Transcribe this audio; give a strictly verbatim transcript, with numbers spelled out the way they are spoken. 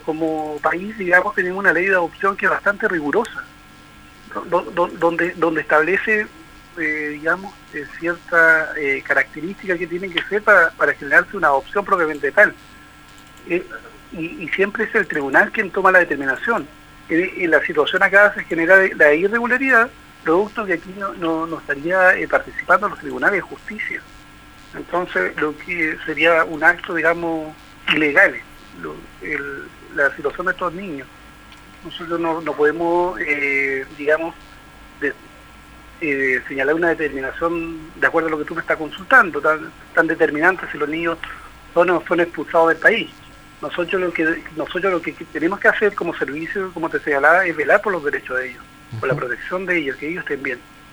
como país, digamos, tenemos una ley de adopción que es bastante rigurosa, do, do, donde, donde establece, eh, digamos, eh, ciertas eh, características que tienen que ser para, para generarse una adopción propiamente tal. Eh, y, y siempre es el tribunal quien toma la determinación. En, en la situación acá se genera la irregularidad, producto que aquí no, no, no estaría eh, participando los tribunales de justicia. Entonces, lo que sería un acto, digamos, ilegal, lo, el, la situación de estos niños. Nosotros no, no podemos, eh, digamos, de, eh, señalar una determinación de acuerdo a lo que tú me estás consultando, tan, tan determinante si los niños son o son expulsados del país. Nosotros lo que nosotros lo que tenemos que hacer como servicio, como te señalaba, es velar por los derechos de ellos, por la protección de ellos, que ellos estén bien.